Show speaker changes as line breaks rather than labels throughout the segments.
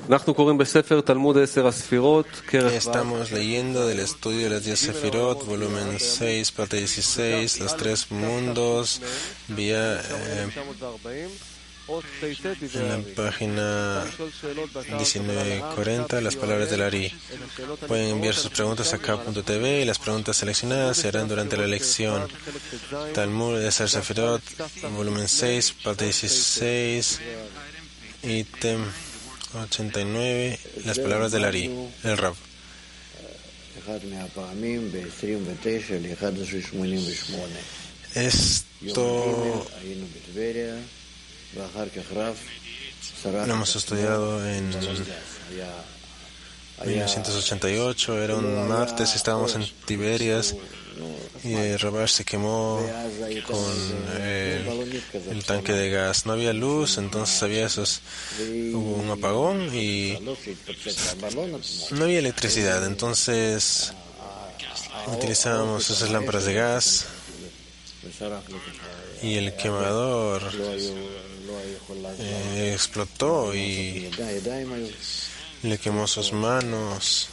Estamos leyendo del estudio de las 10 Sefirot, volumen 6, parte 16, los tres mundos, vía en la página 1940, las palabras del Ari. Pueden enviar sus preguntas a k.tv y las preguntas seleccionadas se harán durante la lección. Talmud de Sefirot, volumen 6, parte 16, ítem 89, las palabras del Ari, el Rab. Esto lo hemos estudiado en 1988, era un martes, estábamos en Tiberias y Rabash se quemó con el tanque de gas. No había luz, entonces hubo un apagón y no había electricidad, entonces utilizábamos esas lámparas de gas y el quemador explotó y le quemó sus manos.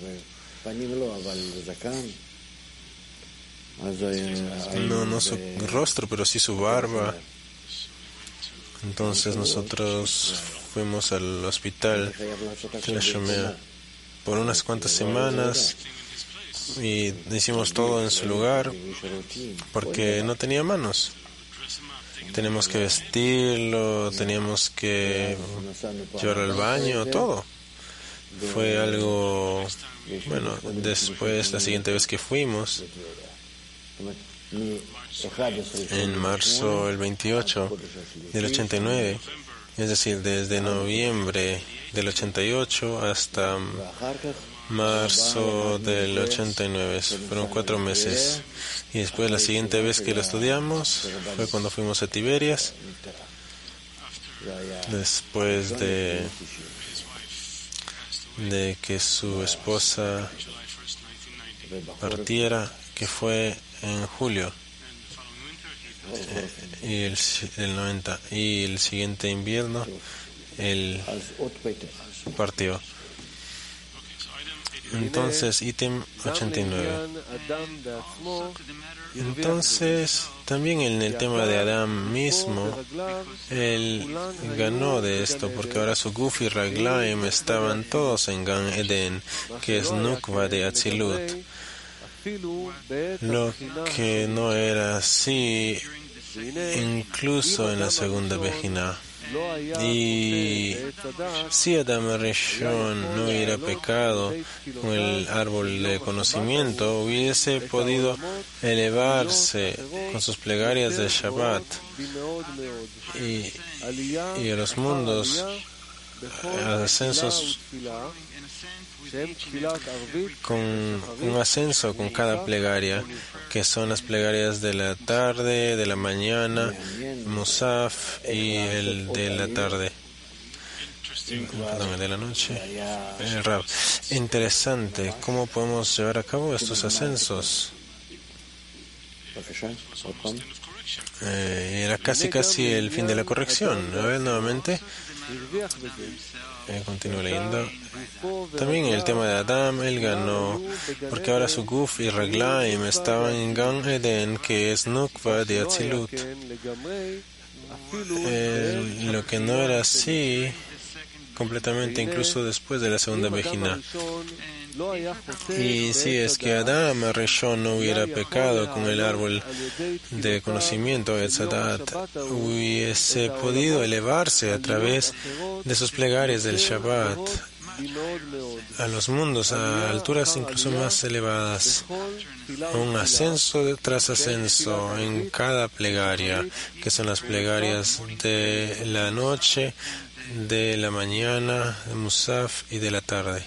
No su rostro, pero sí su barba. Entonces nosotros fuimos al hospital de la Shomea por unas cuantas semanas y hicimos todo en su lugar porque no tenía manos. Teníamos que vestirlo, teníamos que llevarlo al baño, todo. Fue algo, bueno, después, la siguiente vez que fuimos, en marzo el 28 del 89, es decir, desde noviembre del 88 hasta marzo del 89, fueron 4 meses. Y después la siguiente vez que lo estudiamos fue cuando fuimos a Tiberias, después de que su esposa partiera, que fue en julio y el 90, y el siguiente invierno él partió. Entonces, ítem 89. Entonces, también en el tema de Adán mismo, él ganó de esto, porque ahora su Guf y Raglaim estaban todos en Gan Eden, que es Nukva de Atzilut. Lo que no era así, incluso en la segunda Bejina. Y si Adam Rishon no hubiera pecado con el árbol de conocimiento, hubiese podido elevarse con sus plegarias de Shabbat y a los mundos, ascensos, con un ascenso con cada plegaria, que son las plegarias de la tarde, de la mañana, Musaf, y el de la tarde, perdón, el de la noche, el Rab. Interesante, ¿cómo podemos llevar a cabo estos ascensos? Era casi el fin de la corrección. A ver, nuevamente. Continúo leyendo. También en el tema de Adam, él ganó, porque ahora su Guf y Raglaim estaban en Gan Eden, que es Nukva de Atzilut. Lo que no era así completamente, incluso después de la segunda Bejina. Y si es que Adam Rishon no hubiera pecado con el árbol de conocimiento, Etzadat, hubiese podido elevarse a través de sus plegarias del Shabbat a los mundos, a alturas incluso más elevadas, un ascenso tras ascenso en cada plegaria, que son las plegarias de la noche, de la mañana, de Musaf y de la tarde.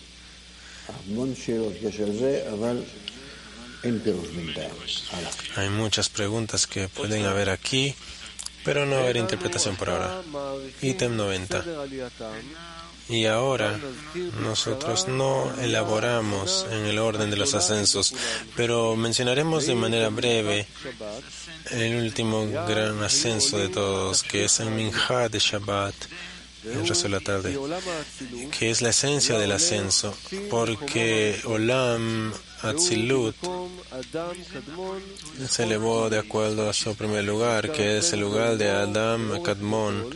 Hay muchas preguntas que pueden haber aquí, pero no haber interpretación por ahora. Ítem 90. Y ahora nosotros no elaboramos en el orden de los ascensos, pero mencionaremos de manera breve el último gran ascenso de todos, que es el Minjá de Shabbat, el resto de la tarde, que es la esencia del ascenso, porque Olam Atzilut se elevó de acuerdo a su primer lugar, que es el lugar de Adam Kadmon,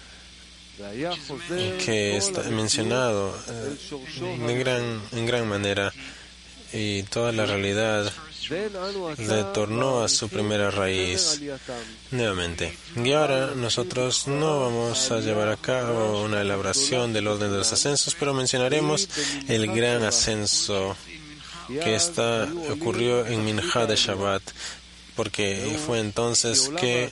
que está mencionado en gran manera, y toda la realidad retornó a su primera raíz nuevamente. Y ahora nosotros no vamos a llevar a cabo una elaboración del orden de los ascensos, pero mencionaremos el gran ascenso que ocurrió en Minjá de Shabbat, porque fue entonces que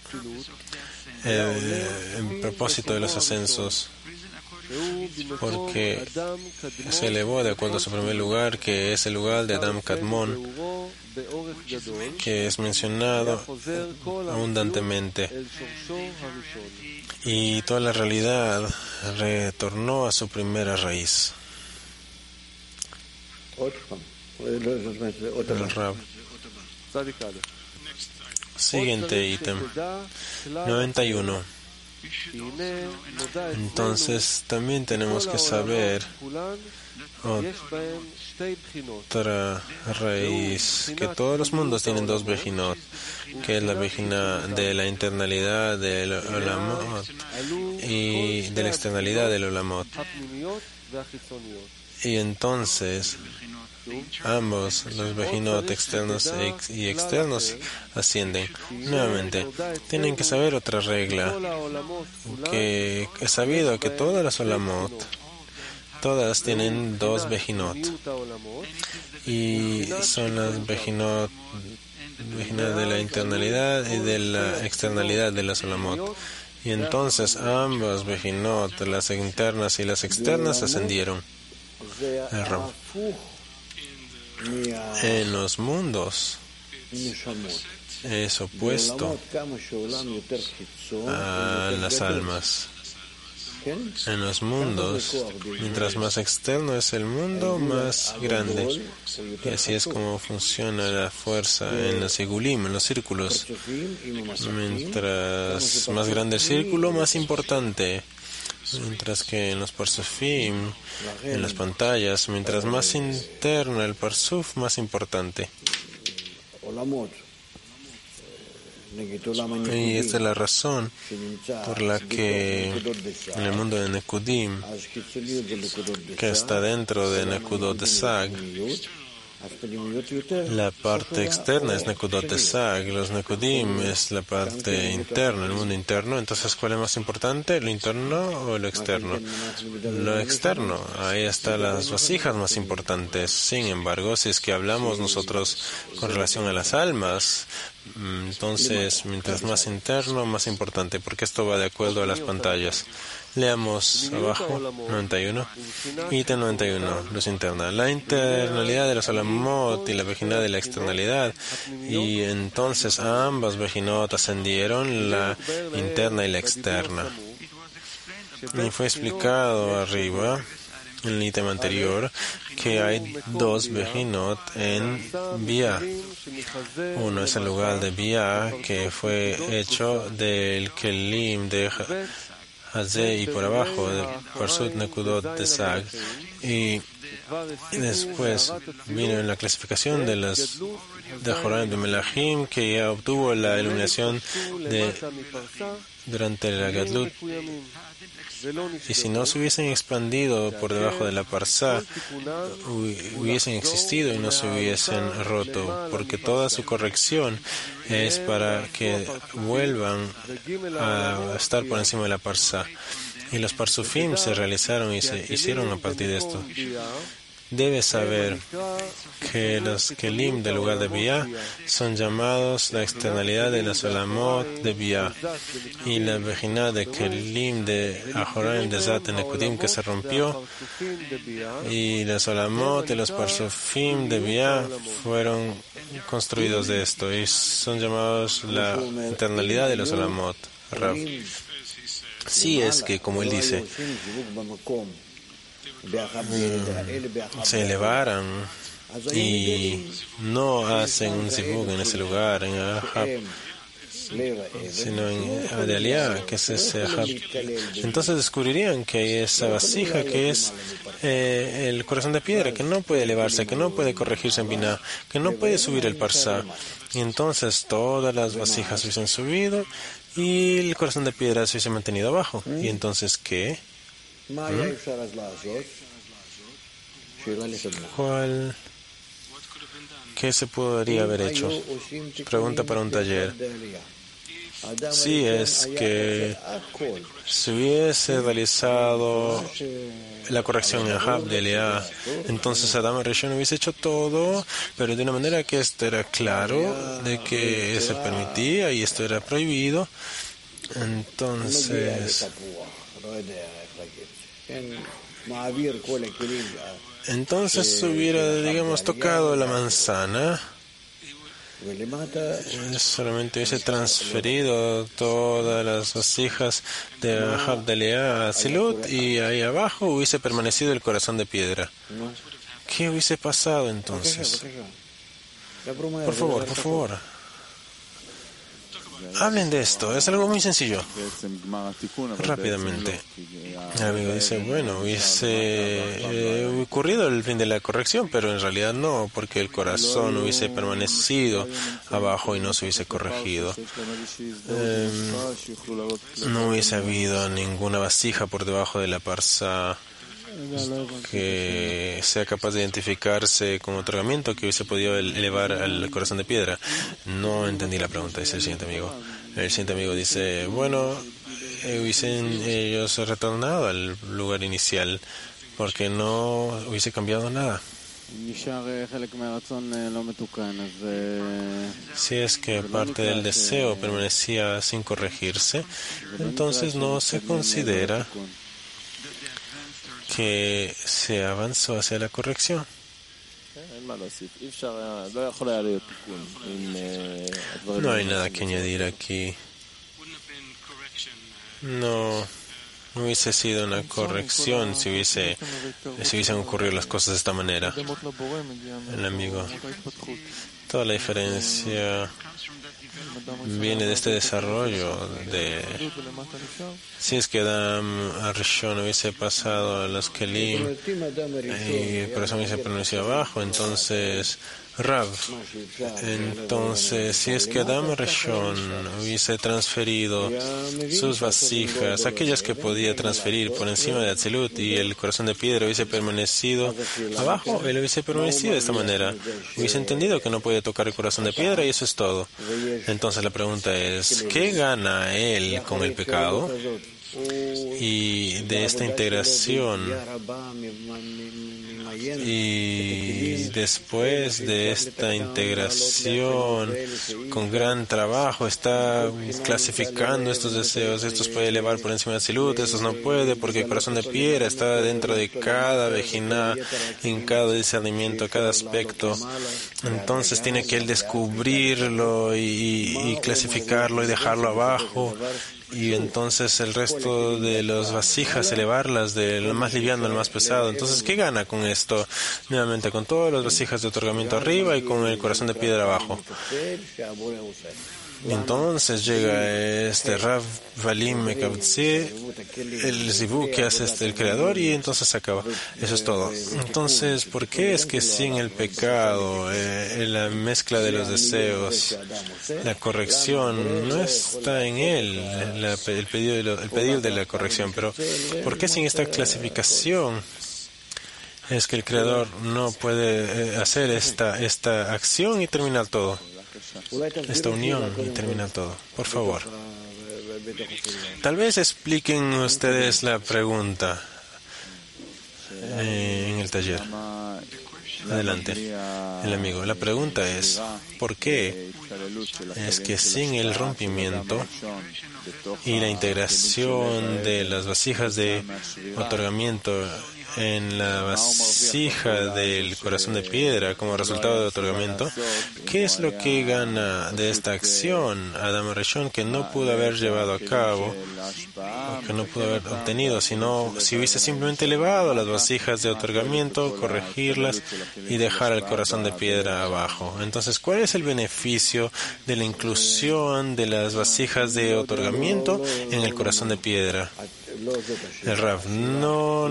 el propósito de los ascensos, porque se elevó de acuerdo a su primer lugar, que es el lugar de Adam Kadmon, que es mencionado abundantemente, y toda la realidad retornó a su primera raíz. El Rab. Siguiente ítem, 91. Entonces también tenemos que saber otra raíz, que todos los mundos tienen dos Bejinot, que es la Bejina de la internalidad del Olamot y de la externalidad del Olamot. Y entonces ambos, los Bejinot externos y externos, ascienden. Nuevamente, tienen que saber otra regla, que he sabido que todas las Olamot, todas tienen dos Bejinot, y son las Bejinot de la internalidad y de la externalidad de las Olamot. Y entonces ambas Bejinot, las internas y las externas, ascendieron. En los mundos es opuesto a las almas. En los mundos, mientras más externo es el mundo, más grande. Y así es como funciona la fuerza en los sigulim, en los círculos. Mientras más grande el círculo, más importante. Mientras que en los parsufim, en las pantallas, mientras más interno el parsuf, más importante. Y esta es la razón por la que en el mundo de Nekudim, que está dentro de Nekudot de Sag, la parte externa es Nekudot de Sag, los Nekudim es la parte interna, el mundo interno. Entonces, ¿cuál es más importante, lo interno o lo externo? Lo externo, ahí están las vasijas más importantes. Sin embargo, si es que hablamos nosotros con relación a las almas, entonces, mientras más interno, más importante, porque esto va de acuerdo a las pantallas. Leamos abajo, 91. Ítem 91, luz interna. La internalidad de los Olamot y la Bejina de la externalidad. Y entonces ambas Bejinot ascendieron, la interna y la externa. Y fue explicado arriba, en el ítem anterior, que hay dos Bejinot en Bia. Uno es el lugar de Bia, que fue hecho del Kelim de Hazé y por abajo, de Parsut Nekudot de Sag. Y después vino en la clasificación de las de Joram de Melahim, que ya obtuvo la iluminación durante la Gadlut. Y si no se hubiesen expandido por debajo de la Parsá, hubiesen existido y no se hubiesen roto, porque toda su corrección es para que vuelvan a estar por encima de la Parsá. Y los Parsufim se realizaron y se hicieron a partir de esto. Debes saber que los Kelim del lugar de Bia son llamados la externalidad de las Olamot de Bia, y la Bejina de Kelim de Ajoram de Zat en Nekudim, que se rompió, y las Olamot y los Parsufim de Bia fueron construidos de esto, y son llamados la internalidad de los Olamot. Rab. Sí, es que, como él dice, se elevaran y no hacen un zibug en ese lugar, en Ahab, sino en Adeliá, que es ese Ahab. Entonces descubrirían que hay esa vasija que es el corazón de piedra, que no puede elevarse, que no puede corregirse en Binah, que no puede subir el Parsá. Y entonces todas las vasijas hubiesen subido y el corazón de piedra se hubiese mantenido abajo. ¿Y entonces qué? ¿Qué se podría haber hecho? Pregunta para un taller. Sí, es que si hubiese realizado la corrección en Ahab de Leá, entonces Adam Rishon hubiese hecho todo, pero de una manera que esto era claro, de que se permitía y esto era prohibido. Entonces hubiera, digamos, tocado la manzana, solamente hubiese transferido todas las vasijas de Ahab de Leá a Silut y ahí abajo hubiese permanecido el corazón de piedra. ¿Qué hubiese pasado entonces? Por favor. Hablen de esto, es algo muy sencillo. Rápidamente. El amigo dice, bueno, hubiese ocurrido el fin de la corrección, pero en realidad no, porque el corazón hubiese permanecido abajo y no se hubiese corregido. No hubiese habido ninguna vasija por debajo de la parsa que sea capaz de identificarse con otorgamiento que hubiese podido elevar al corazón de piedra. No entendí la pregunta, dice el siguiente amigo. El siguiente amigo dice, bueno, hubiesen ellos retornado al lugar inicial porque no hubiese cambiado nada. Si es que parte del deseo permanecía sin corregirse, entonces no se considera que se avanzó hacia la corrección. No hay nada que añadir aquí. No hubiese sido una corrección si hubiesen ocurrido las cosas de esta manera. El amigo, toda la diferencia viene de este desarrollo si es que Adam Rishon hubiese pasado a los Kelim y por eso hubiese permanecido abajo, entonces Rav, entonces si es que Adam Rishon hubiese transferido sus vasijas, aquellas que podía transferir por encima de Atzilut, y el corazón de piedra hubiese permanecido abajo, él hubiese permanecido de esta manera, hubiese entendido que no podía tocar el corazón de piedra y eso es todo. Entonces la pregunta es, ¿qué gana él con el pecado? Y de esta integración, y después de esta integración con gran trabajo está clasificando estos deseos. Estos puede elevar por encima de Atzilut, estos no puede, porque el corazón de piedra está dentro de cada vejiná, en cada discernimiento, cada aspecto. Entonces tiene que él descubrirlo y clasificarlo y dejarlo abajo, y entonces el resto de las vasijas elevarlas de lo más liviano al más pesado. Entonces, ¿qué gana con esto? Nuevamente, con todas las vasijas de otorgamiento arriba y con el corazón de piedra abajo. Entonces llega este Rav Valim Mekavtzi, el zibú que hace el creador, y entonces se acaba. Eso es todo. Entonces, ¿por qué es que sin el pecado, la mezcla de los deseos, la corrección no está en él, el pedido de la corrección? Pero ¿por qué sin esta clasificación es que el creador no puede hacer esta acción y terminar todo? Esta unión y termina todo. Por favor. Tal vez expliquen ustedes la pregunta en el taller. Adelante. El amigo. La pregunta es, ¿por qué es que sin el rompimiento y la integración de las vasijas de otorgamiento en la vasija del corazón de piedra como resultado de otorgamiento, ¿qué es lo que gana de esta acción Adam Arishon que no pudo haber llevado a cabo, o que no pudo haber obtenido, sino si hubiese simplemente elevado las vasijas de otorgamiento, corregirlas y dejar el corazón de piedra abajo? Entonces, ¿cuál es el beneficio de la inclusión de las vasijas de otorgamiento en el corazón de piedra? El Rav, no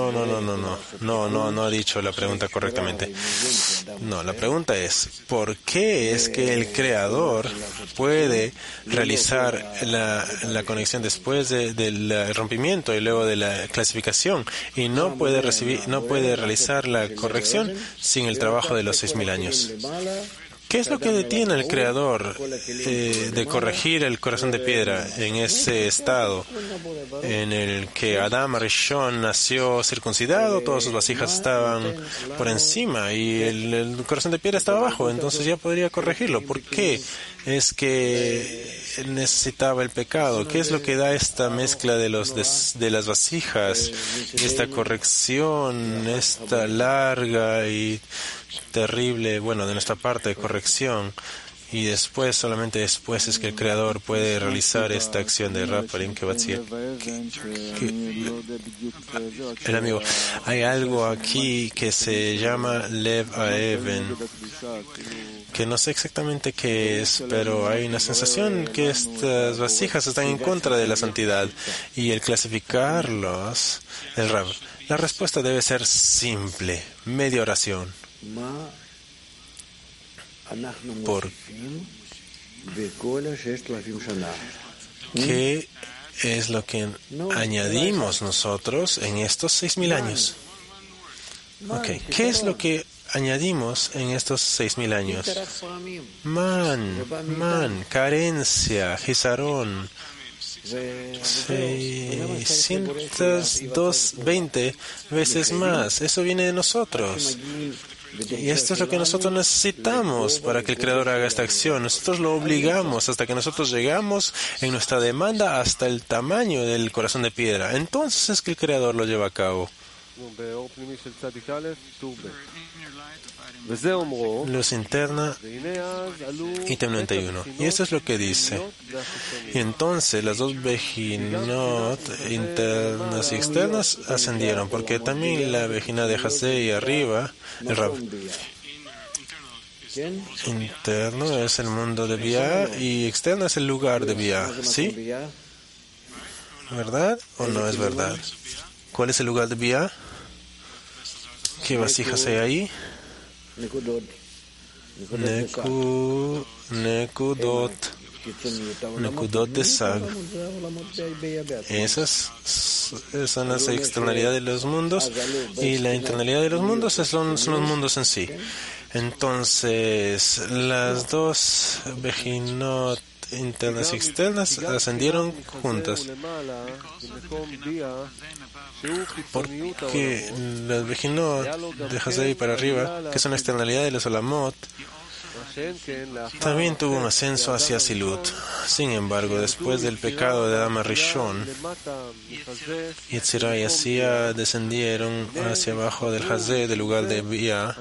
ha dicho la pregunta correctamente. No, la pregunta es, ¿por qué es que el Creador puede realizar la conexión después del rompimiento y luego de la clasificación y no puede realizar la corrección sin el trabajo de los 6,000 años? ¿Qué es lo que detiene al Creador de corregir el corazón de piedra en ese estado en el que Adam Arishon nació circuncidado, todas sus vasijas estaban por encima y el corazón de piedra estaba abajo? Entonces ya podría corregirlo. ¿Por qué es que necesitaba el pecado? ¿Qué es lo que da esta mezcla de las vasijas, esta corrección, esta larga y terrible, de nuestra parte de corrección, y después, solamente después es que el Creador puede realizar esta acción de Rafarim que va a decir el amigo? Hay algo aquí que se llama Lev Aeven, que no sé exactamente qué es, pero hay una sensación que estas vasijas están en contra de la santidad, y el clasificarlos, el Rav, la respuesta debe ser simple, media oración. ¿Qué es lo que añadimos nosotros en estos 6,000 años? ¿Qué es lo que añadimos en estos 6,000 años? Carencia, Gisarón, 620 veces más. Eso viene de nosotros. Y esto es lo que nosotros necesitamos para que el Creador haga esta acción. Nosotros lo obligamos hasta que nosotros llegamos en nuestra demanda hasta el tamaño del corazón de piedra. Entonces es que el Creador lo lleva a cabo. Luz interna, ítem 91. Y eso es lo que dice. Y entonces las dos Bejinot internas y externas ascendieron, porque también la Bejina de Hasei arriba, el Rab, interno es el mundo de Bia y externo es el lugar de Bia. ¿Sí? ¿Verdad o no es verdad? ¿Cuál es el lugar de Bia? ¿Qué vasijas hay ahí? Nekudot de Sag. Esas son las externalidades de los mundos, y la internalidad de los mundos son los mundos en sí. Entonces, las dos Bejinot internas y externas ascendieron juntas, porque las Bejinot de Hasei para arriba, que son la externalidad de los Olamot, también tuvo un ascenso hacia Silut. Sin embargo, después del pecado de Adam Rishon, Yetzirah y Asía descendieron hacia abajo del Hazé, del lugar de Bia,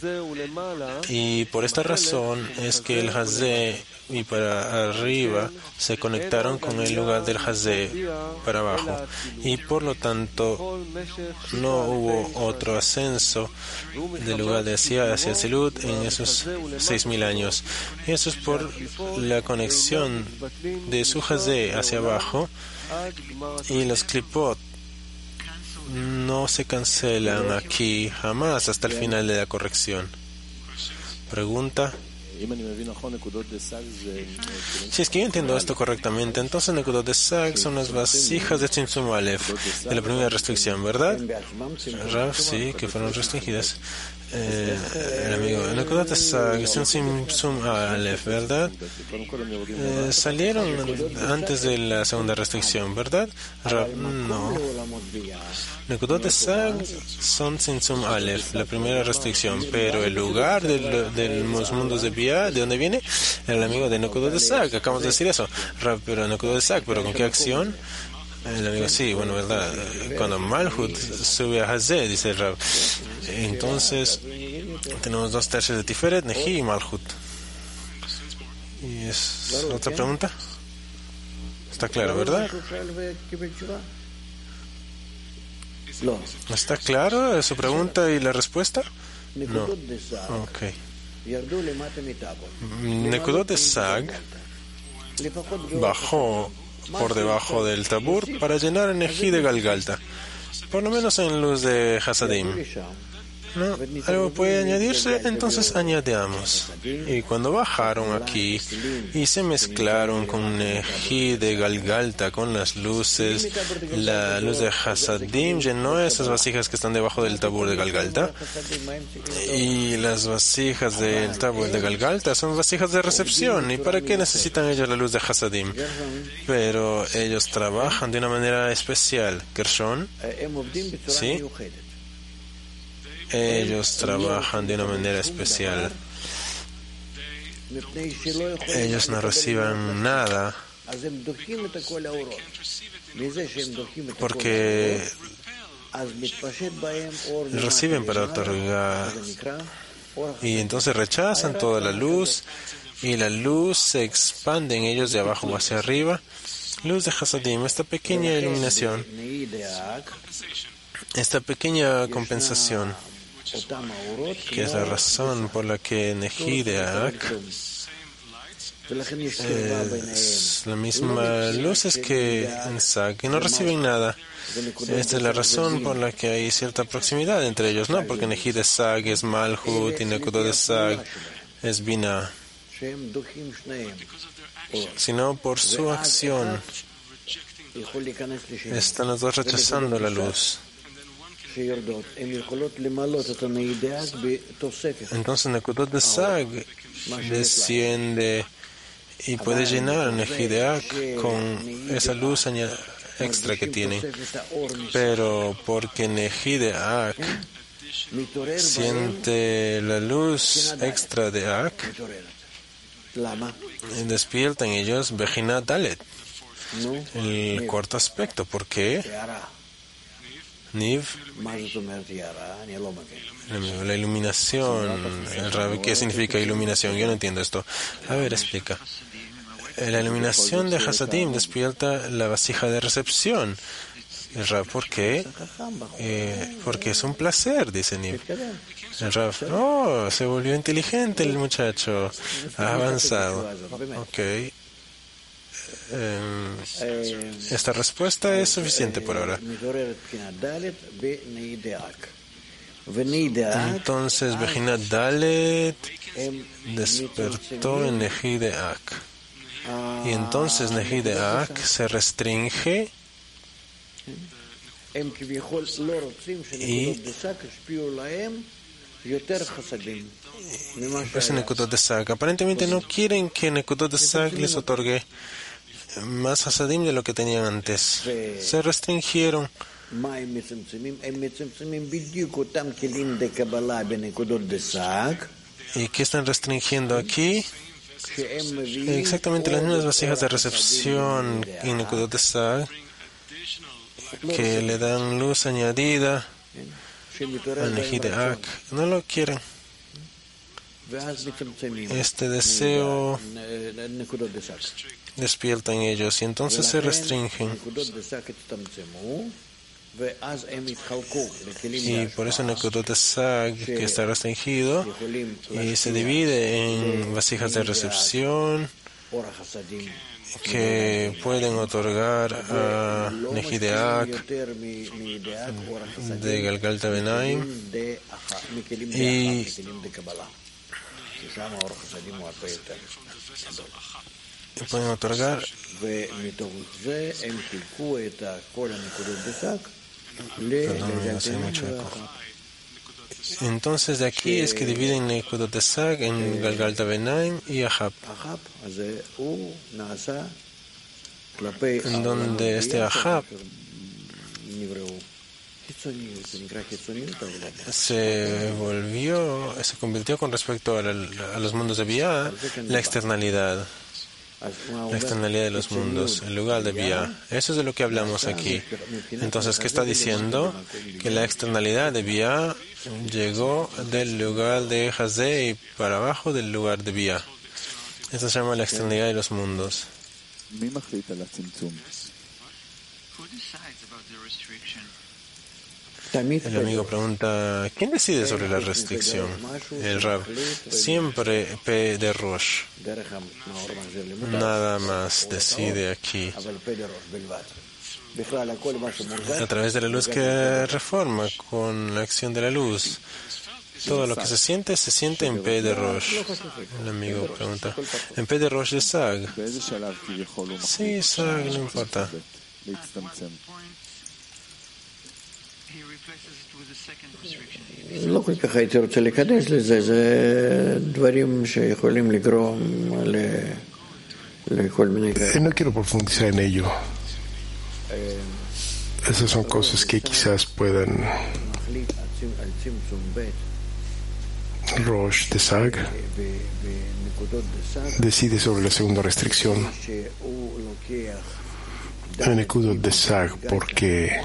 y por esta razón es que el Hazé y para arriba se conectaron con el lugar del Hazé para abajo, y por lo tanto no hubo otro ascenso del lugar de Asía hacia Silut en esos 6,000 años. Y eso es por la conexión de su Hazé hacia abajo, y los Klipot no se cancelan aquí jamás hasta el final de la corrección. Pregunta. Si es que yo entiendo esto correctamente, entonces Nekudot de Sag son las vasijas de Tzimtzum Aleph, de la primera restricción, ¿verdad? Rav, sí, que fueron restringidas. El amigo, Nekudot de Sag, Tzimtzum Aleph, ¿verdad? Salieron antes de la segunda restricción, ¿verdad? Rav, no. Nekudot de Sag son Tzimtzum Aleph, la primera restricción, pero el lugar de los mundos de Bia, ¿de dónde viene? El amigo de Nekudot de Sag, acabamos de decir eso. Rav, pero Nekudot de Sag, ¿pero con qué acción? El amigo, sí, bueno, verdad. Cuando Malhut sube a Hazé, dice el Rab. Entonces, tenemos 2/3 de Tiferet, Neji y Malhut. ¿Y es otra pregunta? Está claro, ¿verdad? ¿Está claro su pregunta y la respuesta? No. Ok. Nekudot de Sag bajó por debajo del Tabur para llenar el Neji de Galgalta, por lo menos en luz de Hasadim. ¿No? Algo puede añadirse, entonces añadamos. Y cuando bajaron aquí y se mezclaron con Neji de Galgalta, con las luces, la luz de Hasadim llenó esas vasijas que están debajo del Tabur de Galgalta. Y las vasijas del Tabur de Galgalta son vasijas de recepción. ¿Y para qué necesitan ellos la luz de Hasadim? Pero ellos trabajan de una manera especial. Gershon, ¿sí? Ellos trabajan de una manera especial. Ellos no reciben nada porque reciben para otorgar y entonces rechazan toda la luz y la luz se expande en ellos de abajo hacia arriba. Luz de Hasadim, esta pequeña iluminación, esta pequeña compensación, que es la razón por la que Neji de Ak es la misma luz que en Sag, que no reciben nada. Esta es la razón por la que hay cierta proximidad entre ellos, no porque Neji de Sag es Malhut y Nekudot de Sag es Binah, sino por su acción. Están los dos rechazando la luz. Entonces Nekudot de Sag desciende y puede llenar Neji de Ak con esa luz extra que tiene. Pero porque Neji de Ak siente la luz extra de Ak, despierta en ellos Bejinat Dalet, el cuarto aspecto. ¿Por qué? Niv, la iluminación. ¿Qué significa iluminación? Yo no entiendo esto. A ver, explica. La iluminación de Hasadim despierta la vasija de recepción. El Rab, ¿por qué? Porque es un placer, dice Niv. El Rab, se volvió inteligente el muchacho. Ha avanzado. Ok. Esta respuesta es suficiente por ahora. Entonces, Bejinat Dalet despertó en Neji de Ak. Y entonces Neji de Ak se restringe y pues Nekudot de Sag aparentemente no quieren que Nekudot de Sag les otorgue más Hasadim de lo que tenían antes. Se restringieron. ¿Y qué están restringiendo aquí? Exactamente las mismas vasijas de recepción en Nekudot de Sag que le dan luz añadida al Neji de Ak. No lo quieren. Este deseo despierta en ellos y entonces se restringen. Y por eso Nekudot de Sag, que está restringido, y se divide en vasijas de recepción que pueden otorgar a Neji de Ak, de Galgalta Benaim, y pueden otorgar entonces de aquí es que dividen Nekudot de Sag en Galgalta Benaim y Ahab, en donde este Ahab se convirtió con respecto a los mundos de Bia, la externalidad. la externalidad de los mundos, el lugar de Bia. Eso es de lo que hablamos aquí. Entonces, ¿qué está diciendo? Que la externalidad de Bia llegó del lugar de Hazé y para abajo del lugar de Bia. Esto se llama la externalidad de los mundos. El amigo pregunta, ¿quién decide sobre la restricción? El Rab. Siempre P de Rosh. Nada más decide aquí. A través de la luz que reforma con la acción de la luz. Todo lo que se siente en P de Rosh. El amigo pregunta, ¿en P de Rosh de Sag? Sí, Sag, no importa.
לא כל כך הייתי רוצה להיכנס לזה, זה דברים שיכולים לגרום לכל מיני כאלה.
No quiero profundizar en ello. Esas son cosas que quizás puedan Rosh de Sag decide sobre la segunda restricción en Nekudot de Sag porque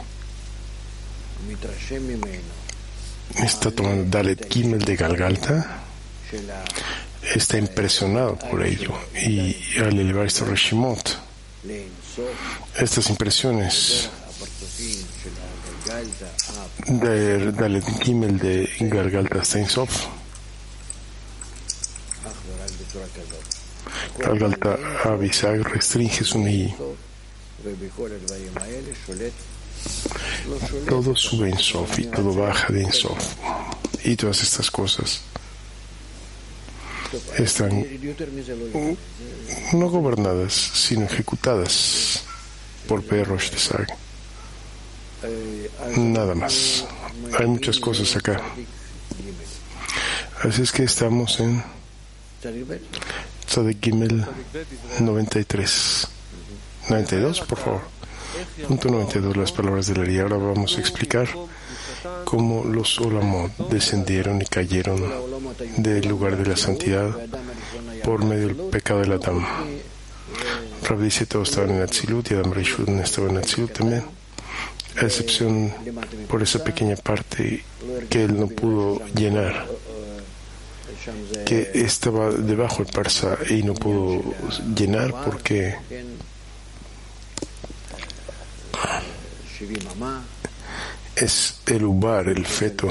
está tomando Dalet Gimel de Galgalta, está impresionado por ello y al elevar estos Reshimot, estas impresiones de Dalet Gimel de Galgalta hasta Ein Sof, Galgalta Abisag restringe su Nihi. Todo sube en Sof y todo baja de en Sof. Y todas estas cosas están no gobernadas, sino ejecutadas por Rosh de Sag. Nada más. Hay muchas cosas acá. Así es que estamos en Tzadik Gimel 93. 92, por favor. Punto 92, las palabras de la ley. Ahora vamos a explicar cómo los Olamot descendieron y cayeron del lugar de la santidad por medio del pecado del Adam. Rab dice, todos estaban en Atzilut y Adam Rishon estaba en Atzilut también, a excepción por esa pequeña parte que él no pudo llenar, que estaba debajo del Parsa y no pudo llenar porque es el ubar, el feto,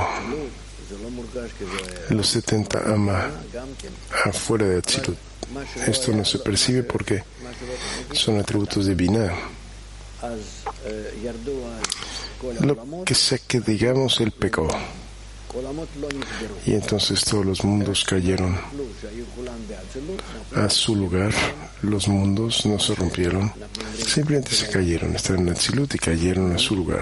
los 70 ama afuera de Atzilut. Esto no se percibe porque son atributos de Binah. Lo que sea que digamos, él pecó. Y entonces todos los mundos cayeron a su lugar. Los mundos no se rompieron, simplemente se cayeron. Estaban en Atzilut y cayeron a su lugar.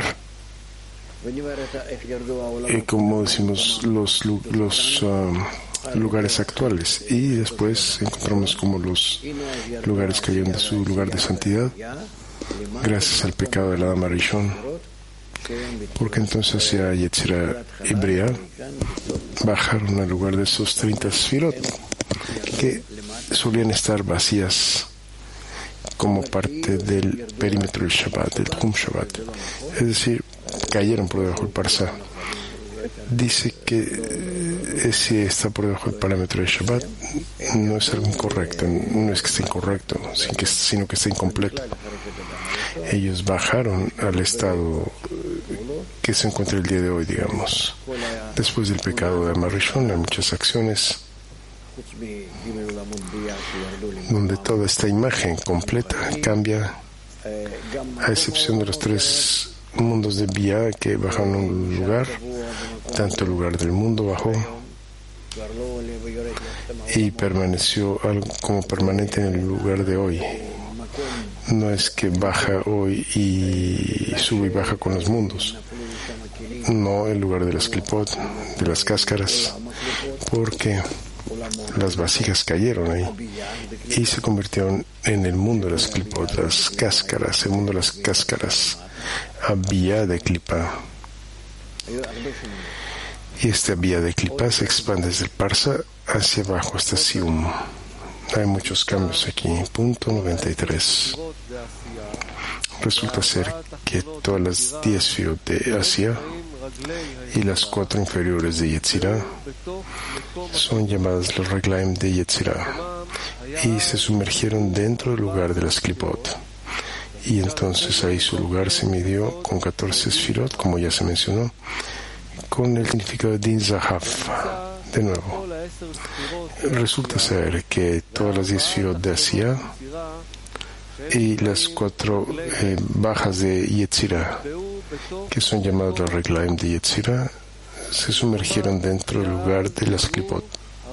Y como decimos, los lugares actuales. Y después encontramos como los lugares cayeron de su lugar de santidad gracias al pecado de la Adam Rishon. Porque entonces hacia Yetzirah y Bria bajaron al lugar de esos 30 sfirot que solían estar vacías como parte del perímetro del Shabbat, del Tchum Shabbat. Es decir, cayeron por debajo del Parsa. Dice que si está por debajo del parámetro del Shabbat, no es algo incorrecto, no es que esté incorrecto, sino que está incompleto. Ellos bajaron al estado que se encuentra el día de hoy, digamos. Después del pecado de Adam Rishon, hay muchas acciones donde toda esta imagen completa cambia, a excepción de los 3 mundos de Bia que bajaron a un lugar. Tanto el lugar del mundo bajó y permaneció algo como permanente en el lugar de hoy. No es que baja hoy y sube y baja con los mundos. No, el lugar de las clipot, de las cáscaras, porque las vasijas cayeron ahí y se convirtieron en el mundo de las clipot, las cáscaras, el mundo de las cáscaras, vía de clipa. Y esta vía de clipa se expande desde el Parsa hacia abajo hasta Sium, Hay muchos cambios aquí. Punto 93. Resulta ser que todas las 10 sefirot de Asia y las 4 inferiores de Yetzirah son llamadas los reglaim de Yetzirah y se sumergieron dentro del lugar de las klipot. Y entonces ahí su lugar se midió con 14 sefirot, como ya se mencionó, con el significado de Din Zahaf. De nuevo, resulta ser que todas las 10 sefirot de Asia y las 4 bajas de Yetzirah, que son llamadas los reglaim de Yetzirah, se sumergieron dentro del lugar de las klipot.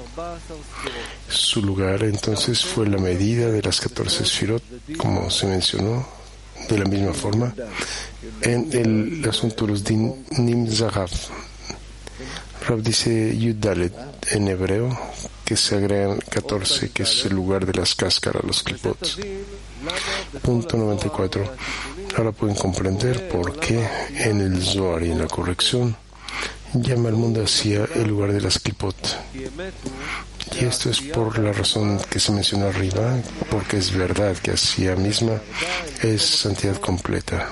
Su lugar entonces fue la medida de las 14 sefirot, como se mencionó, de la misma forma en el asunto de los Nim Zahaf. Rab dice Yud Dalet en hebreo, que se agregan 14, que es el lugar de las cáscaras, los klipot. Punto 94. Ahora pueden comprender por qué en el Zohar y en la corrección llama al mundo hacia el lugar de las klipot. Y esto es por la razón que se mencionó arriba, porque es verdad que Asia misma es santidad completa.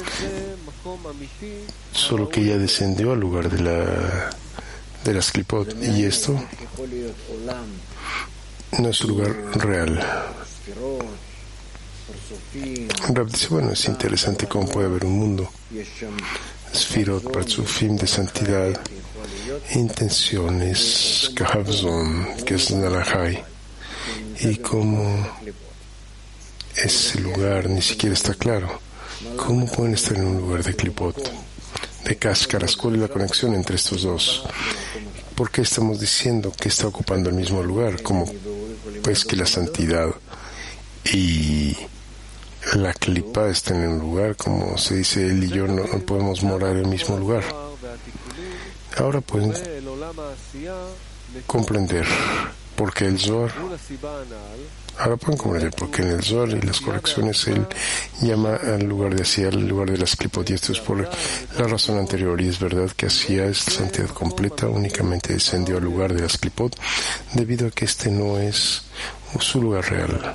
Solo que ella descendió al lugar de las klipot, y esto no es su lugar real. Rab dice, bueno, es interesante cómo puede haber un mundo. Sfirot, Partzufim de santidad, intenciones, Kahavzon, que es Nalahai, y cómo ese lugar ni siquiera está claro. ¿Cómo pueden estar en un lugar de klipot, de cáscaras? ¿Cuál es la conexión entre estos dos? ¿Por qué estamos diciendo que está ocupando el mismo lugar? Como pues que la santidad y la klipa están en un lugar, como se dice, él y yo no podemos morar en el mismo lugar. Ahora pueden comprender por qué el Zohar. Ahora pueden comprender por qué en el Zohar y las correcciones él llama al lugar de Asia, al lugar de las klipot, y esto es por la razón anterior. Y es verdad que Asia es santidad completa, únicamente descendió al lugar de las klipot debido a que este no es su lugar real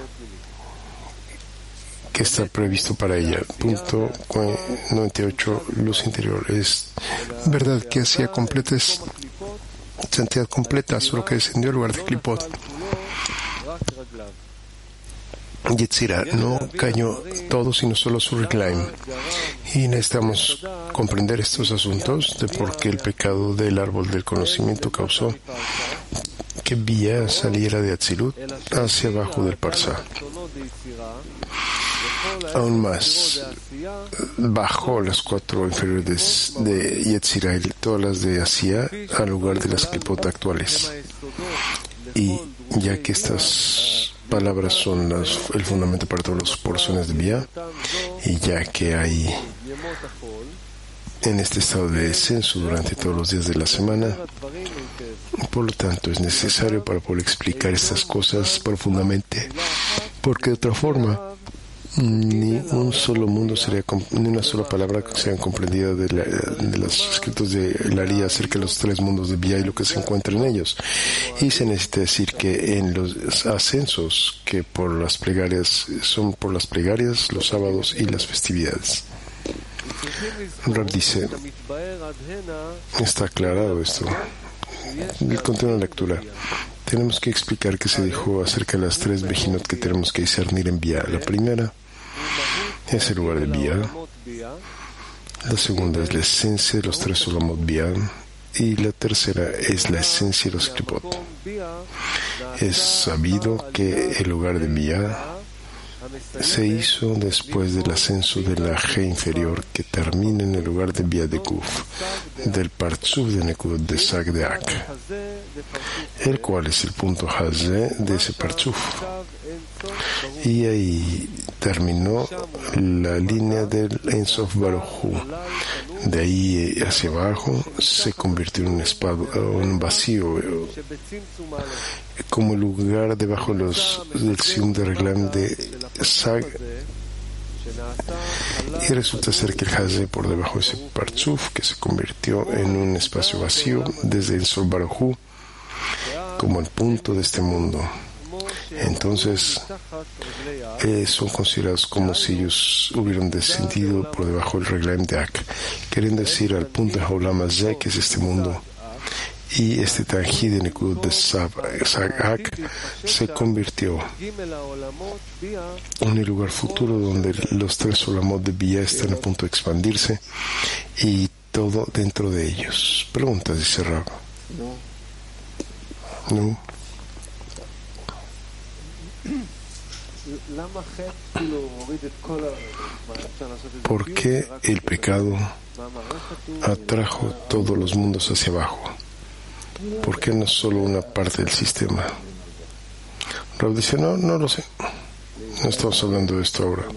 que está previsto para ella. Punto 98. Luz interior. Es verdad que Asia completa es santidad completa, solo que descendió al lugar de klipot. Yetzirah no cayó todo, sino solo su reglaim. Y necesitamos comprender estos asuntos de por qué el pecado del árbol del conocimiento causó que Bia saliera de Atzilut hacia abajo del Parsá. Aún más, bajó las 4 inferiores de Yetzirah y todas las de Asia al lugar de las klipot actuales. Y ya que estas palabras son el fundamento para todas las porciones de Bia, y ya que hay en este estado de descenso durante todos los días de la semana, por lo tanto es necesario para poder explicar estas cosas profundamente, porque de otra forma ni un solo mundo sería, ni una sola palabra sea comprendida de los escritos de Laría acerca de los 3 mundos de Bia y lo que se encuentra en ellos. Y se necesita decir que en los ascensos, que por las plegarias, son por las plegarias, los sábados y las festividades. Rab dice, está aclarado esto. El continúa la lectura. Tenemos que explicar qué se dijo acerca de las 3 Bejinot que tenemos que discernir en Bia. La primera es el lugar de Bia. La segunda es la esencia de los 3 Olamot Bia. Y la tercera es la esencia de los klipot. Es sabido que el lugar de Bia se hizo después del ascenso de la G inferior, que termina en el lugar de Bia de Guf, del Partzuf de Nekudot de Sag de Ak, el cual es el punto Hazé de ese Partzuf. Y ahí terminó la línea del Ein Sof Baruch Hu. De ahí hacia abajo se convirtió en un vacío, como lugar debajo del Sium de Reglam de Sag. Y resulta ser que el Hazé por debajo de ese Partzuf, que se convirtió en un espacio vacío desde el Sol Baruj Hu, como el punto de este mundo. entonces son considerados como si ellos hubieran descendido por debajo del Reglaim de Ak, queriendo decir al punto de Haolam Hazeh, que es este mundo. Y este Tanjid de Nekudot de Sag-Ak se convirtió en el lugar futuro donde los tres Olamot de Bia están a punto de expandirse y todo dentro de ellos. Preguntas, dice Rab. No. ¿Por qué el pecado atrajo todos los mundos hacia abajo? ¿Por qué no solo una parte del sistema? Rab dice, no lo sé. No estamos hablando de esto ahora.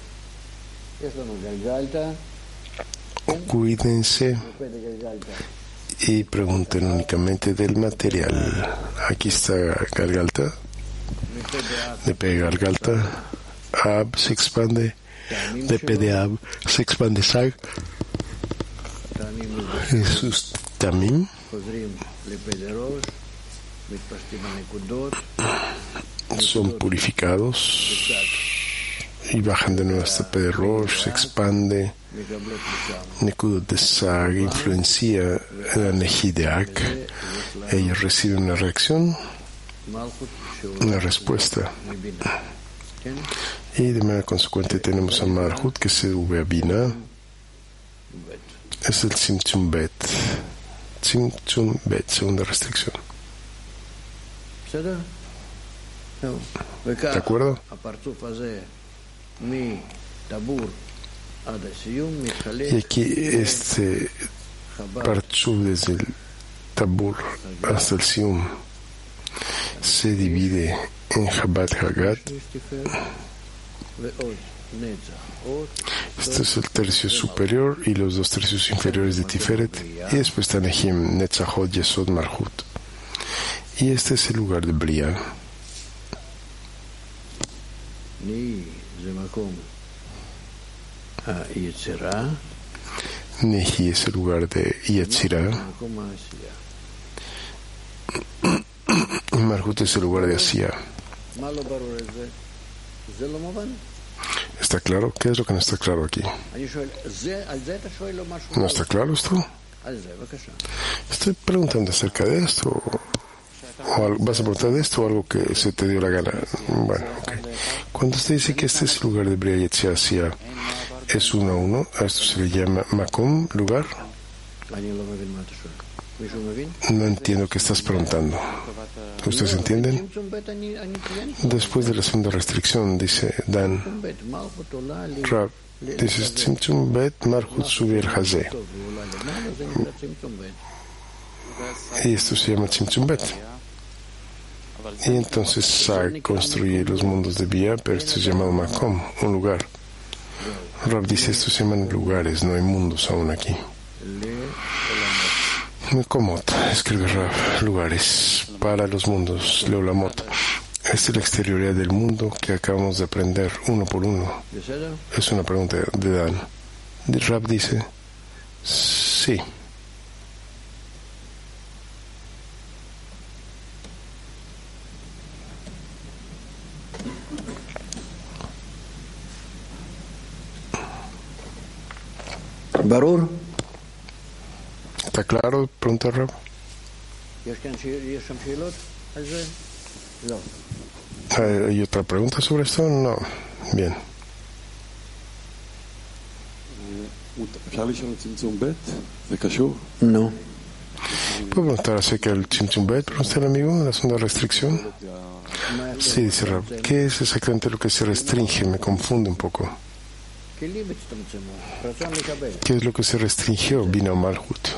Cuídense y pregunten únicamente del material. Aquí está Galgalta. De P de Galgalta, Ab se expande. De P de Ab se expande Sag. Jesús Tamim. Son purificados y bajan de nuevo hasta P de Rosh, se expande. Nekudot de Sag influencia la Neji de Ak. Ellos reciben una reacción, una respuesta. Y de manera consecuente tenemos a Malhut, que se sube a Bina. Es el Tzimtzum Bet. Tzimtzum Bet, segunda restricción. ¿De acuerdo? Y aquí este Parchub desde el Tabur hasta el Sium se divide en Chabad Hagat. Este es el tercio superior y los dos tercios inferiores de Tiferet, y después está Nehim, Netzachot, Yesod, Malhut. Y este es el lugar de Bria. Nehi es el lugar de Yetzirah. Y Malhut es el lugar de Asiya. ¿Está claro? ¿Qué es lo que no está claro aquí? ¿No está claro esto? Estoy preguntando acerca de esto. ¿Vas a preguntar de esto o algo que se te dio la gana? Bueno, okay. Cuando usted dice que este es el lugar de Bria Yetzirah Asiya, es 1 a 1, a esto se le llama Makom, lugar. No entiendo qué estás preguntando. ¿Ustedes entienden? Después de la segunda restricción, dice Dan, Rab, dice Tzimtzum Bet Malhut sube el Hazeh. Y esto se llama Tzimtzum Bet. Y entonces Sag construye los mundos de Bia, pero esto es llamado Makom, un lugar. Rab dice, estos se llaman lugares, no hay mundos aún aquí. Mekomot, escribe Rab, lugares para los mundos, Leolamot. Esta es la exterioridad del mundo que acabamos de aprender uno por uno. Es una pregunta de Dan. Rab dice, sí.
Barur.
¿Está claro? Pregunta Rab. ¿Hay otra pregunta sobre esto? No. Bien.
No.
¿Puedo preguntar acerca del Tzimtzum Bet, pregunta el amigo, la segunda restricción? Sí, dice Rab. ¿Qué es exactamente lo que se restringe? Me confunde un poco. ¿Qué es lo que se restringió? Bina Malhut.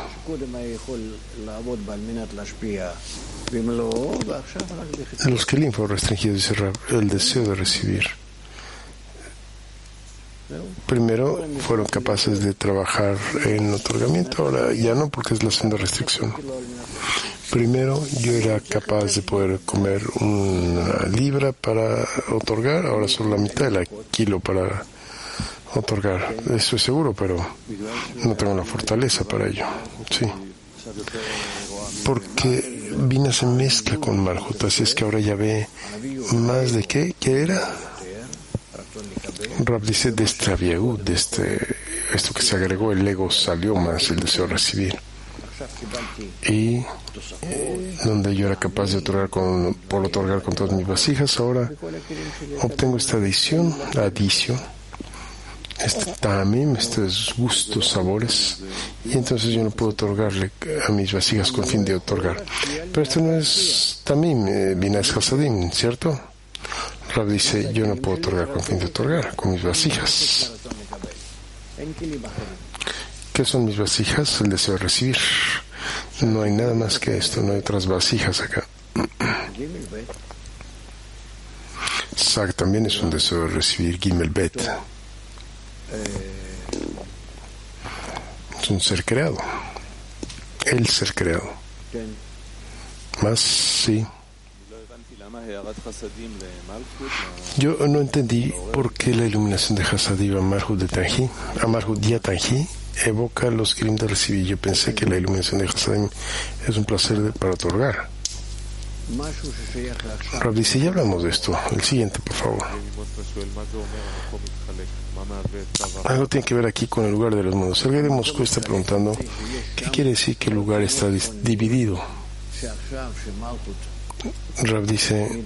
Los Kelim fueron restringidos, dice Rab, el deseo de recibir. Primero fueron capaces de trabajar en otorgamiento, ahora ya no, porque es la segunda restricción. Primero yo era capaz de poder comer una libra para otorgar, ahora solo la mitad de la kilo para otorgar. Eso es seguro, pero no tengo la fortaleza para ello. Sí. porque Bina se mezcla con Malhut, así es que ahora ya ve más de qué era. Rab dice de este aviagut, de esto que se agregó, el ego salió más, el deseo de recibir. Y donde yo era capaz de otorgar por otorgar con todas mis vasijas, ahora obtengo esta adición, este tamim, estos gustos, sabores, y entonces yo no puedo otorgarle a mis vasijas con fin de otorgar. Pero esto no es tamim, Bina es hasadim, ¿cierto? Rab dice, yo no puedo otorgar con fin de otorgar, con mis vasijas. ¿Qué son mis vasijas? El deseo de recibir. No hay nada más que esto, no hay otras vasijas acá. Sag también es un deseo de recibir, Gimel Bet. Es un ser creado. El ser creado. Más, sí. Yo no entendí por qué la iluminación de Hasadim a Malhut de Tanji, a Malhut ya Tanji, evoca los Klim de recibir. Yo pensé que la iluminación de Hasadim es un placer para otorgar. Rab dice, ya hablamos de esto. El siguiente, por favor. Algo tiene que ver aquí con el lugar de los mundos. Alguien de Moscú está preguntando, ¿qué quiere decir que el lugar está dividido? Rab dice,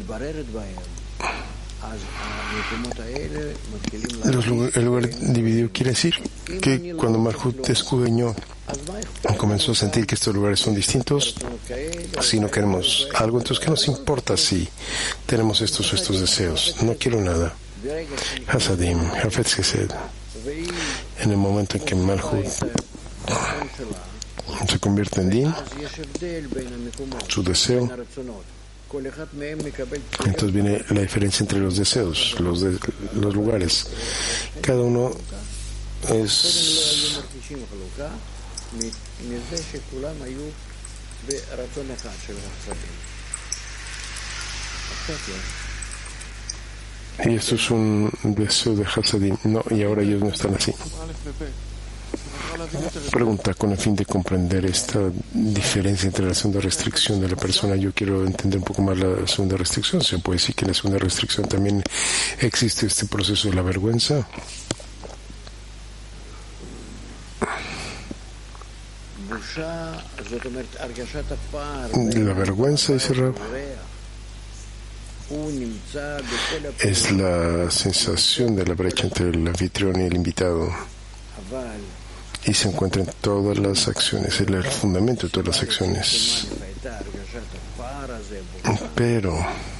el lugar dividido quiere decir que cuando Malhut escudriñó comenzó a sentir que estos lugares son distintos. Si no queremos algo, entonces ¿qué nos importa si tenemos estos o estos deseos? No quiero nada. Hasadim, Hafetz Gesed. En el momento en que Malhut se convierte en Din, su deseo, entonces viene la diferencia entre los deseos, los lugares. Cada uno es y esto es un deseo de Hasadim. No, y ahora ellos no están así. Pregunta con el fin de comprender esta diferencia entre la segunda restricción de la persona. Yo quiero entender un poco más la segunda restricción. ¿Se puede decir que en la segunda restricción también existe este proceso de la vergüenza? La vergüenza, dice Rab, es la sensación de la brecha entre el anfitrión y el invitado, y se encuentra en todas las acciones, es el fundamento de todas las acciones. Pero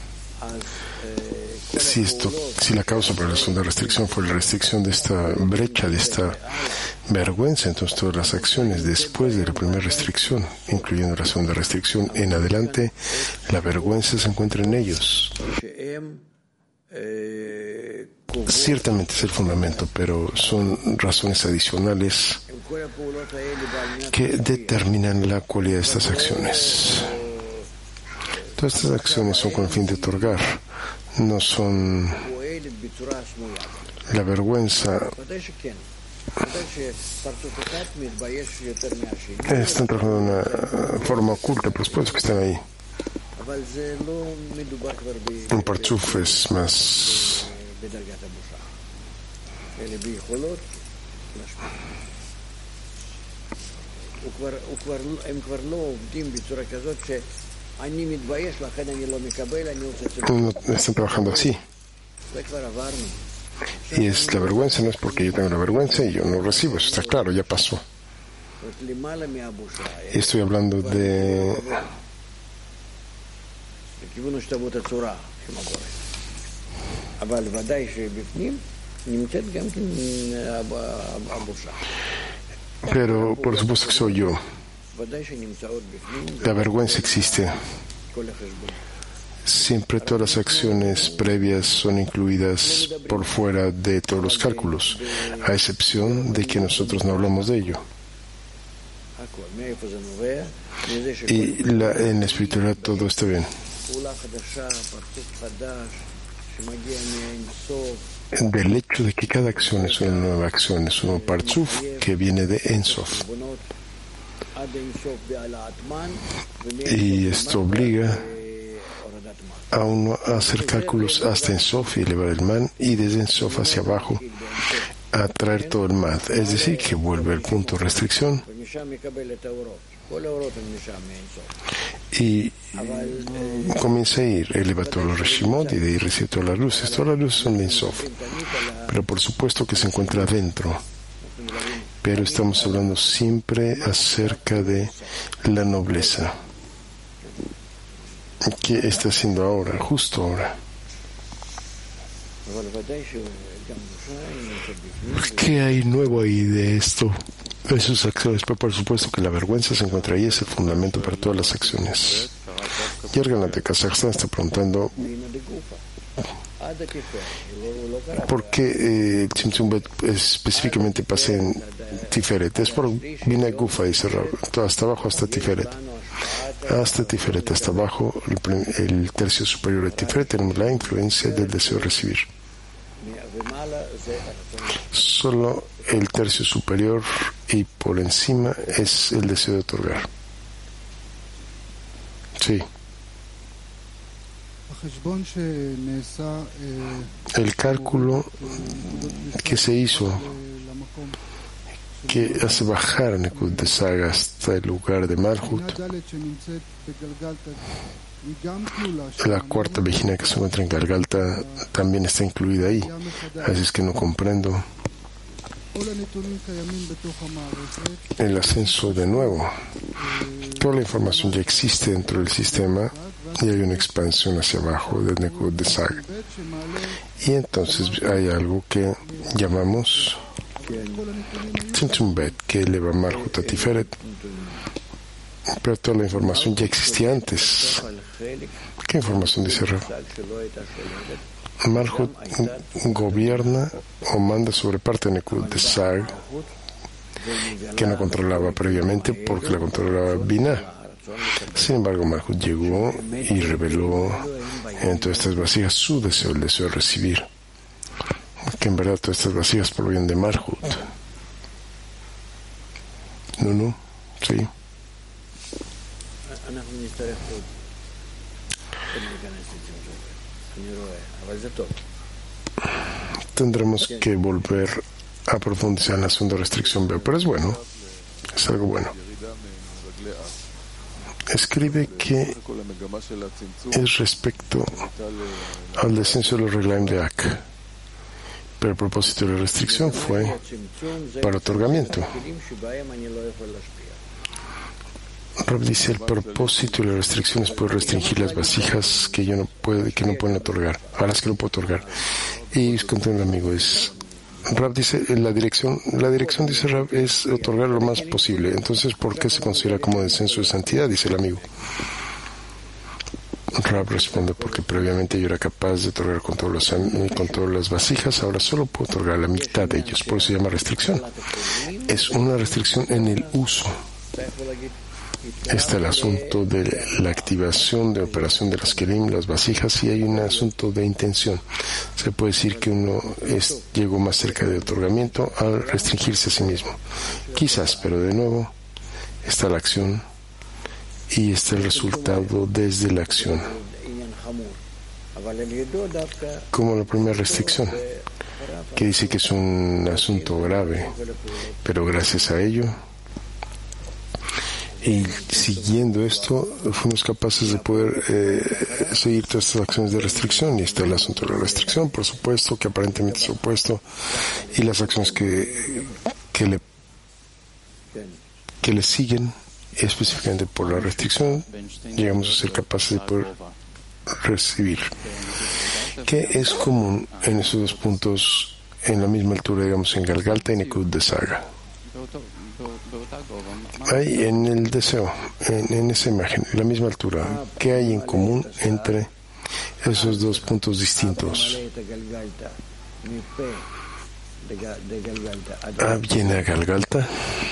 si la causa para la segunda restricción fue la restricción de esta brecha, de esta vergüenza, entonces todas las acciones después de la primera restricción, incluyendo la segunda restricción en adelante, la vergüenza se encuentra en ellos. Ciertamente es el fundamento, pero son razones adicionales que determinan la cualidad de estas acciones. Todas estas acciones son con el fin de otorgar, no son la vergüenza. Están trabajando de una forma oculta, por supuesto que están ahí. Un parchuf es más. No están trabajando así. Y es la vergüenza, no es porque yo tengo la vergüenza y yo no recibo, eso está claro, ya pasó. Y estoy hablando de pero por supuesto que soy yo. La vergüenza existe. Siempre todas las acciones previas son incluidas por fuera de todos los cálculos, a excepción de que nosotros no hablamos de ello. Y en la espiritualidad todo está bien. Del hecho de que cada acción es una nueva acción, es un nuevo partzuf que viene de Ensof. Y esto obliga a uno a hacer cálculos hasta en Sof y elevar el man, y desde en Sof hacia abajo a traer todo el mad. Es decir, que vuelve al punto de restricción y comienza a ir, eleva todos los Reshimot y de ahí recibe todas las luces. Todas las luces son de Sof, pero por supuesto que se encuentra adentro. Pero estamos hablando siempre acerca de la nobleza. ¿Qué está haciendo ahora, justo ahora? ¿Qué hay nuevo ahí de esto? En sus acciones, pero por supuesto que la vergüenza se encuentra ahí, es el fundamento para todas las acciones. Yergan de Kazajstán está preguntando ¿por qué Tzimtzum Bet específicamente pasa en Tiferet? Es por Bina Gufa, dice Rab, hasta abajo hasta Tiferet. Hasta Tiferet, hasta abajo, el tercio superior de Tiferet, tenemos la influencia del deseo de recibir. Solo el tercio superior y por encima es el deseo de otorgar. Sí. El cálculo que se hizo, que hace bajar a Nekud de Saga hasta el lugar de Malhut, la cuarta vigina que se encuentra en Galgalta también está incluida ahí. Así es que no comprendo el ascenso de nuevo. Toda la información ya existe dentro del sistema y hay una expansión hacia abajo del Nekud de Saga. Y entonces hay algo que llamamos Tzimtzum Bet, que eleva Malhut a Tiferet. Pero toda la información ya existía antes. ¿Qué información dice Rav? Malhut gobierna o manda sobre parte de Nekud de Sag que no controlaba previamente porque la controlaba Binah. Sin embargo, Malhut llegó y reveló en todas estas vasijas su deseo, el deseo de recibir. Que en verdad todas estas vasijas provienen de Malhut. No, sí. Tendremos que volver a profundizar en la segunda restricción, pero es bueno, es algo bueno. Escribe que es respecto al descenso de los reglaim de Ak, pero el propósito de la restricción fue para otorgamiento. Rab dice, el propósito de las restricciones puede restringir las vasijas que no pueden otorgar, a las que no puedo otorgar. Y contando el amigo, Rab dice, la dirección dice Rab es otorgar lo más posible. Entonces, ¿por qué se considera como descenso de santidad? Dice el amigo. Rab responde, porque previamente yo era capaz de otorgar con todas las vasijas, ahora solo puedo otorgar la mitad de ellos, por eso se llama restricción. Es una restricción en el uso. Está el asunto de la activación de operación de las kelim, las vasijas, y hay un asunto de intención. Se puede decir que uno llegó más cerca de otorgamiento al restringirse a sí mismo. Quizás, pero de nuevo está la acción y está el resultado desde la acción. Como la primera restricción, que dice que es un asunto grave, pero gracias a ello, y siguiendo esto, fuimos capaces de poder seguir todas estas acciones de restricción. Y está el asunto de la restricción, por supuesto, que aparentemente es opuesto, y las acciones que le siguen, específicamente por la restricción, llegamos a ser capaces de poder recibir. ¿Qué es común en esos dos puntos, en la misma altura, digamos, en Galgalta y Nekud de Saga? Hay en el deseo, en esa imagen, en la misma altura, ¿qué hay en común entre esos dos puntos distintos? Ab llena Galgalta,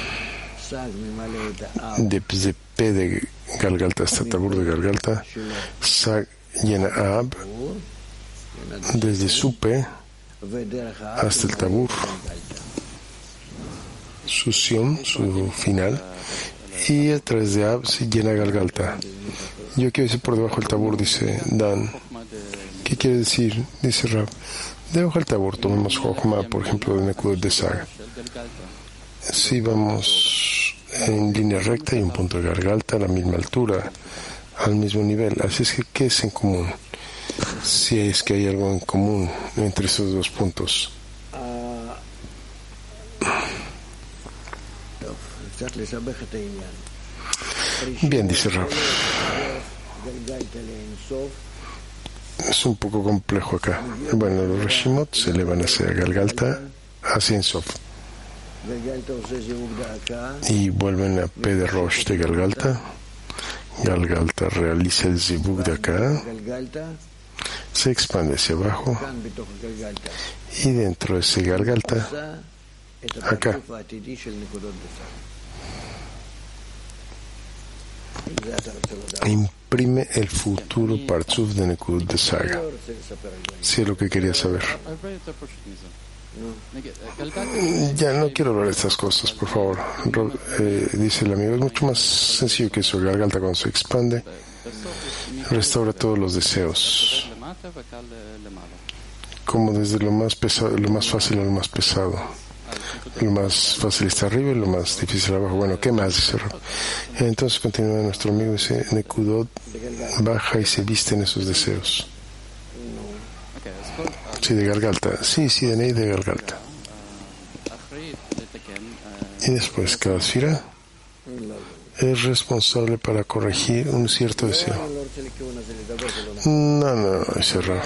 desde P de Galgalta hasta Tabur de Galgalta, Sag llena a Ab, desde su P hasta el Tabur, su Sion, su final, y a través de Ab se llena Galgalta. Yo quiero decir por debajo del tabur, dice Dan. ¿Qué quiere decir? Dice Rab. Debajo del tabur tomemos Jochma, por ejemplo, de Nekudot de Saga. Si vamos en línea recta y un punto de Galgalta a la misma altura, al mismo nivel. Así es que, ¿qué es en común? Si es que hay algo en común entre esos dos puntos. Bien, dice Rab. Es un poco complejo acá. Bueno, los Reshimot se elevan hacia Galgalta, hacia Ensof. Y vuelven a P de Rosh de Galgalta. Galgalta realiza el Zibuk de acá. Se expande hacia abajo. Y dentro de ese Galgalta, acá. Imprime el futuro Partzuf de Nekudot de Saga. Si es lo que quería saber. Ya no quiero hablar de estas cosas, por favor. Dice el amigo, es mucho más sencillo que eso. Galgalta, cuando se expande, restaura todos los deseos, como desde lo más pesado, lo más fácil a lo más pesado. Lo más fácil está arriba y lo más difícil abajo. Bueno, ¿qué más? Dice. Entonces continúa nuestro amigo, dice, Nekudot baja y se viste en esos deseos. Sí, de Galgalta. Sí, de Nei de Galgalta. Y después, cada sfira es responsable para corregir un cierto deseo. No, es error.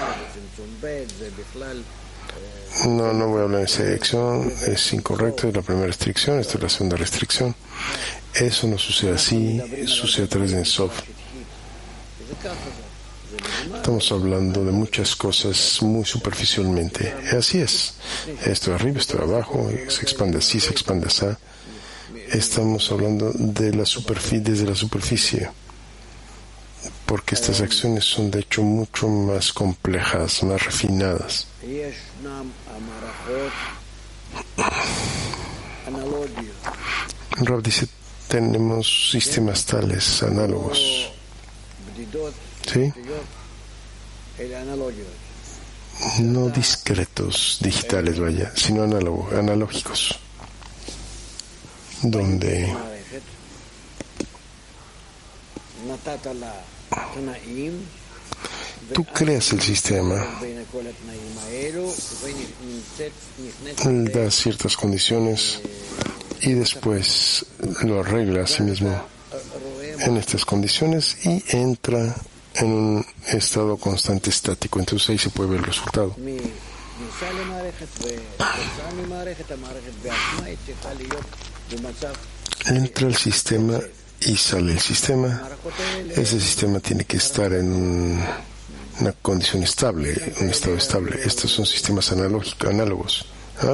No voy a hablar en esa dirección, es incorrecto, es la primera restricción, esta es la segunda restricción. Eso no sucede así, sucede a través de Ensof. Estamos hablando de muchas cosas muy superficialmente. Así es. Esto de arriba, esto de abajo, se expande así, se expande así. Estamos hablando de la superficie, desde la superficie. Porque estas acciones son de hecho mucho más complejas, más refinadas. Rab dice, tenemos sistemas tales, análogos. ¿Sí? No discretos, digitales, vaya, sino analógicos. Donde tú creas el sistema, das ciertas condiciones y después lo arregla a sí mismo en estas condiciones y entra en un estado constante estático. Entonces ahí se puede ver el resultado. Entra el sistema y sale el sistema. Ese sistema tiene que estar en una condición estable, un estado estable. Estos son sistemas analógicos.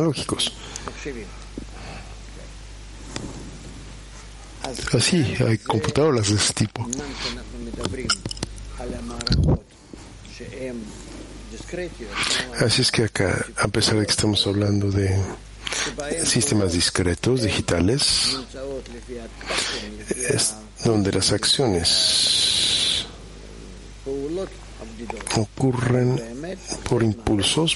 Así, hay computadoras de ese tipo. Así es que acá, a pesar de que estamos hablando de sistemas discretos, digitales, es donde las acciones ocurren por impulsos,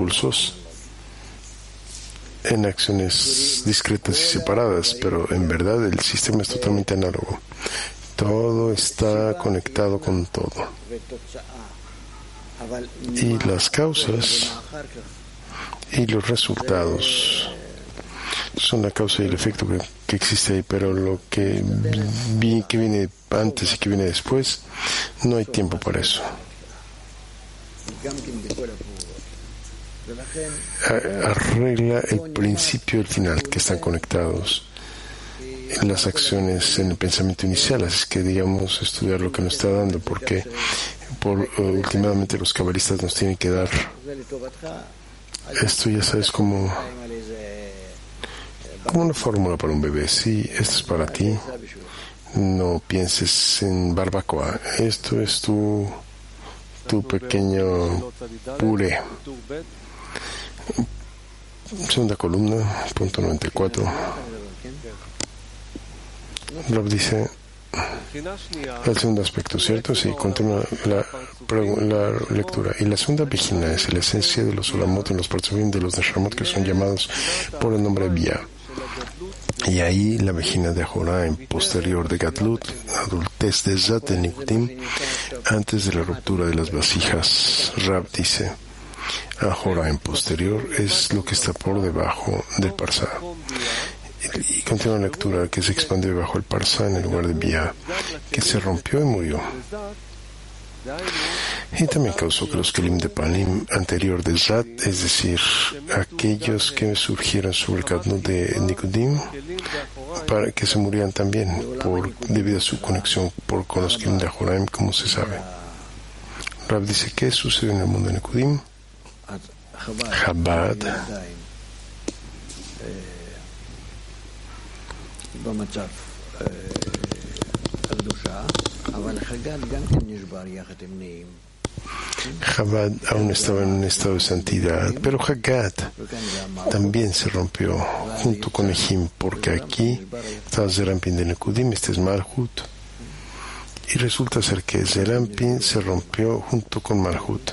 en acciones discretas y separadas, pero en verdad el sistema es totalmente análogo. Todo está conectado con todo. Y las causas y los resultados son la causa y el efecto que existe ahí, pero lo que viene antes y que viene después, no hay tiempo para eso. Arregla el principio y el final, que están conectados en las acciones en el pensamiento inicial. Así que, digamos, estudiar lo que nos está dando, porque últimamente los cabalistas nos tienen que dar esto, ya sabes, como una fórmula para un bebé. Sí, esto es para ti, no pienses en barbacoa, esto es tu pequeño puré. Segunda columna, punto 94. Rab dice el segundo aspecto, ¿cierto? Sí, continúa la lectura. Y la segunda vigina es la esencia de los olamot en los partzufim de los neshamot que son llamados por el nombre Bia. Y ahí la vigina de Joraim posterior de Gatlut, adultez de Zat de Nikudim, antes de la ruptura de las vasijas. Rab dice, Joraim posterior es lo que está por debajo del Parsá. Y continúa la lectura, que se expandió bajo el Parsá en el lugar de Bia, que se rompió y murió. Y también causó que los Kelim de Panim anterior de Zat, es decir, aquellos que surgieron sobre el Gatlut de Nikudim, para que se murieran también debido a su conexión con los Kelim de Joraim, como se sabe. Rab dice, ¿qué sucedió en el mundo de Nikudim? Chabad Chabad aún estaba en un estado de santidad, pero Hagat también se rompió junto con Ejim, porque aquí estaba Zerampin de Nekudim, este es Malhut, y resulta ser que Zerampin se rompió junto con Malhut.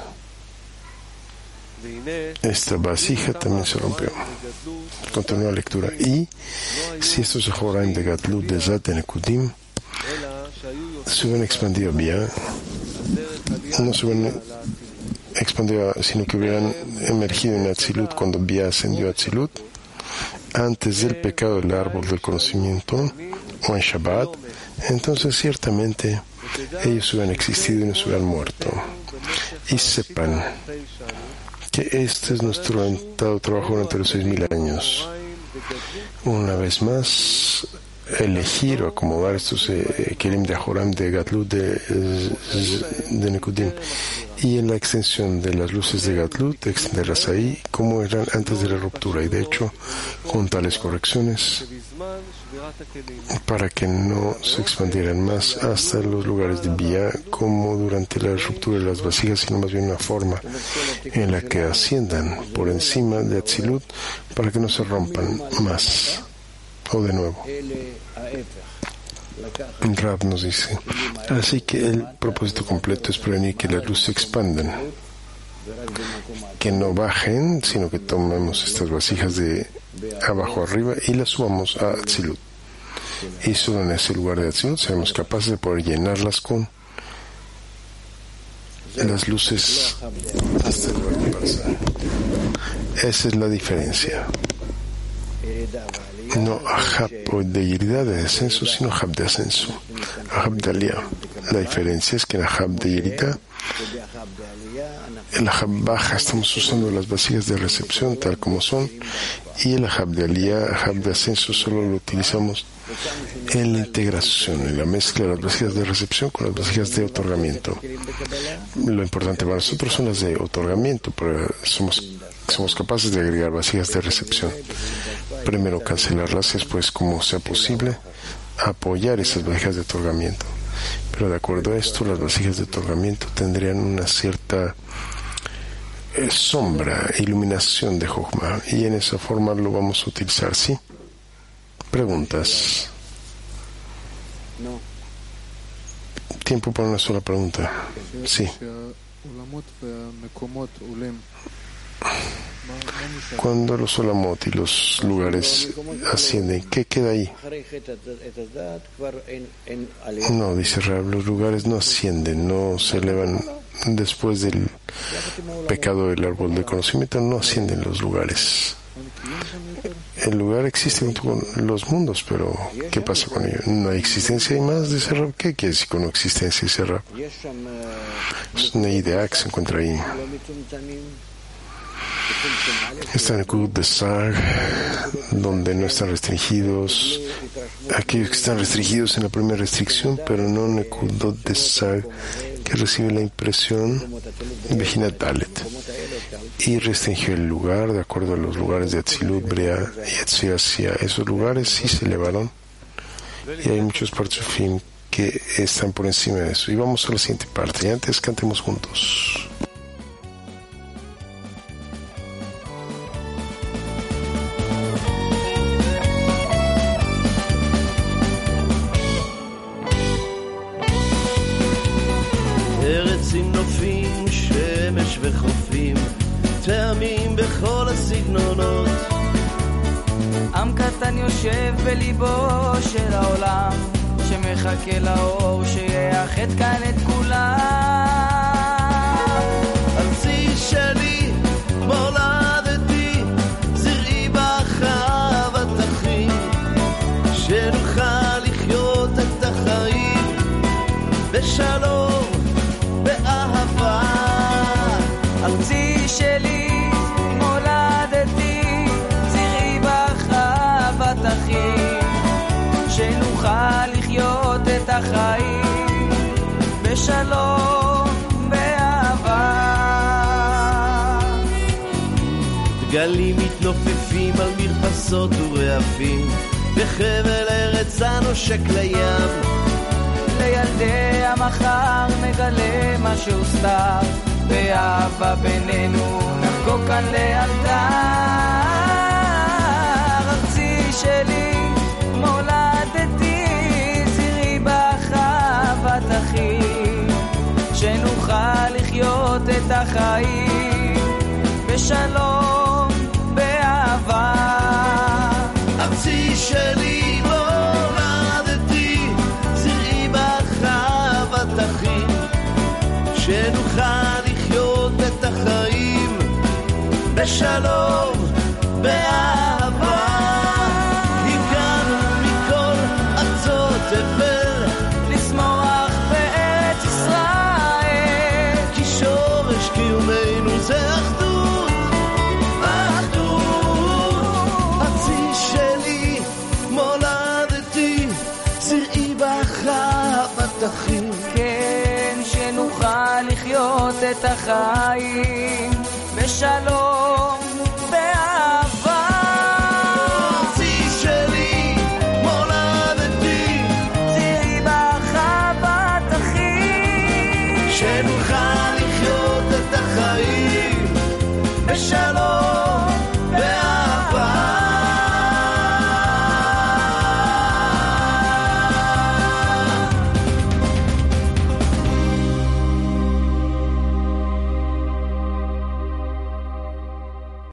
Esta vasija también se rompió. Continúa la lectura. Y si estos Joraim de Gatlut de Zat de Nekudim se hubieran expandido bien, no se hubieran expandido, sino que hubieran emergido en Atzilut cuando Bia ascendió a Atzilut, antes del pecado del árbol del conocimiento, o en Shabbat, entonces ciertamente ellos hubieran existido y no se hubieran muerto. Y sepan que este es nuestro trabajo durante los 6.000 años. Una vez más, elegir o acomodar estos Kelim de Joram de Gatlut de Nekudim y en la extensión de las luces de Gatlut, extenderlas ahí como eran antes de la ruptura, y de hecho con tales correcciones para que no se expandieran más hasta los lugares de Bia como durante la ruptura de las vasijas, sino más bien una forma en la que asciendan por encima de Atzilut para que no se rompan más. O de nuevo, Rab nos dice, así que el propósito completo es prevenir que las luces se expandan, que no bajen, sino que tomemos estas vasijas de abajo arriba y las subamos a Atzilut. Y solo en ese lugar de Atzilut seremos capaces de poder llenarlas con las luces hasta el lugar de Parsá. Esa es la diferencia. No Ahab de Yerida de descenso, sino Ahab de ascenso. Ahab de Aliyah. La diferencia es que en Ahab de Yerida, el Ahab baja, estamos usando las vasijas de recepción tal como son, y el Ahab de Aliyah, Ahab de ascenso, solo lo utilizamos en la integración, en la mezcla de las vasijas de recepción con las vasijas de otorgamiento. Lo importante para nosotros son las de otorgamiento, pero somos capaces de agregar vasijas de recepción. Primero cancelarlas, después, como sea posible, apoyar esas vasijas de otorgamiento. Pero de acuerdo a esto, las vasijas de otorgamiento tendrían una cierta sombra, iluminación de Jochma, y en esa forma lo vamos a utilizar, ¿sí? Preguntas. Tiempo para una sola pregunta. Sí. Cuando los olamot y los lugares ascienden, ¿qué queda ahí? No, dice Rab, los lugares no ascienden, no se elevan después del pecado del árbol del conocimiento, no ascienden los lugares. El lugar existe junto con los mundos, pero ¿qué pasa con ello? ¿No hay existencia y más de Rab? ¿Qué quiere decir con no existencia y Rab? Es una idea que se encuentra ahí. Está en el Kudut de Sag, donde no están restringidos aquellos que están restringidos en la primera restricción, pero no en el Kudut de Sag, que recibe la impresión de Bejinat Dalet, y restringió el lugar de acuerdo a los lugares de Atzilut, Brea y Atziasia. Esos lugares sí se elevaron, y hay muchos partzufim que están por encima de eso. Y vamos a la siguiente parte, y antes cantemos juntos.
יושב בליבו של העולם, שמחכה לאור שיאחד כאן את כולם.
ארצי שלי, מולדתי, זרעי בך אהבת אחים, שנוכל לחיות את החיים בשלום, באהבה.
ארצי שלי, מולדתי, זרעי בך אהבת אחים, שנוכל לחיות את החיים בשלום, באהבה.
גלים מתנופפים על מרפסות ורעפים, בחבל ארץ הנושק לים.
לילדי המחר נגלה מה שהוסתר, באהבה בינינו נחגוג כאן לאלתר. ארצי שלי, מולדתי, זרעי בך אהבת אחים, שנוכל לחיות את החיים בשלום, באהבה.
ארצי שלי, מולדתי, זרעי בך אהבת אחים, שנוכל לחיות את החיים בשלום, באהבה. הגענו מכל ארצות תבל
לשמוח בארץ ישראל,
כי שורש קיומנו זה אחדות, אחדות. ארצי שלי, מולדתי, זרעי בך אהבת אחים,
כן, שנוכל לחיות את החיים בשלום,